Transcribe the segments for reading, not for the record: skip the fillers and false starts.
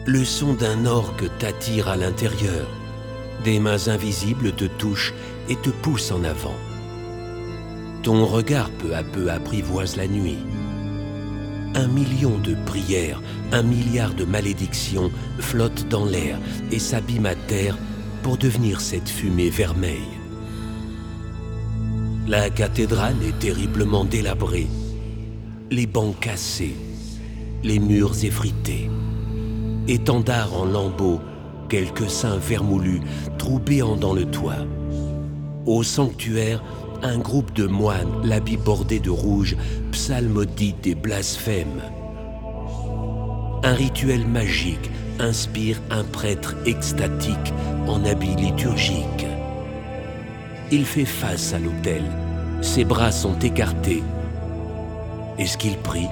Le son d'un orgue t'attire à l'intérieur. Des mains invisibles te touchent et te poussent en avant. Ton regard peu à peu apprivoise la nuit. 1 million de prières, 1 milliard de malédictions flottent dans l'air et s'abîment à terre pour devenir cette fumée vermeille. La cathédrale est terriblement délabrée, les bancs cassés, les murs effrités, étendards en lambeaux, quelques saints vermoulus troubéant dans le toit. Au sanctuaire, un groupe de moines, l'habit bordé de rouge, psalmodie et blasphème. Un rituel magique inspire un prêtre extatique en habit liturgique. Il fait face à l'autel, ses bras sont écartés. Est-ce qu'il prie?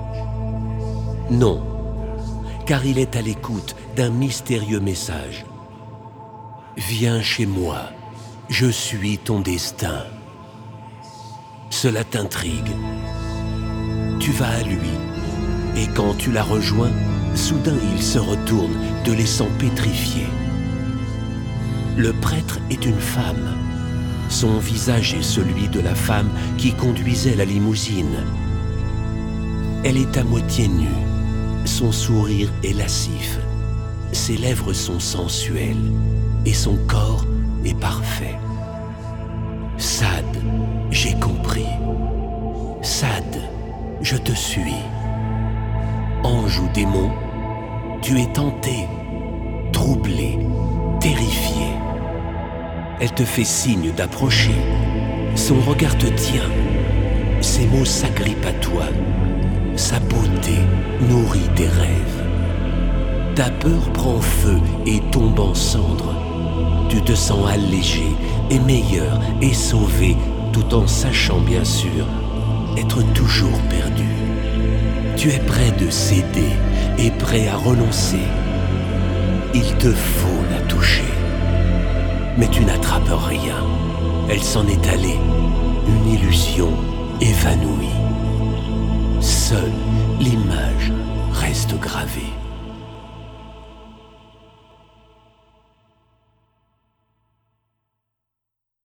Non, car il est à l'écoute d'un mystérieux message. Viens chez moi, je suis ton destin. Cela t'intrigue. Tu vas à lui, et quand tu la rejoins, soudain il se retourne, te laissant pétrifié. Le prêtre est une femme. Son visage est celui de la femme qui conduisait la limousine. Elle est à moitié nue. Son sourire est lascif. Ses lèvres sont sensuelles et son corps est parfait. Sad, j'ai compris. Sad, je te suis. Ange ou démon, tu es tenté, troublé, terrifié. Elle te fait signe d'approcher. Son regard te tient. Ses mots s'agrippent à toi. Sa beauté nourrit tes rêves. Ta peur prend feu et tombe en cendres. Tu te sens allégé et meilleur et sauvé, tout en sachant bien sûr être toujours perdu. Tu es prêt de céder et prêt à renoncer. Il te faut la toucher. Mais tu n'attrapes rien. Elle s'en est allée, une illusion évanouie. Seule l'image reste gravée.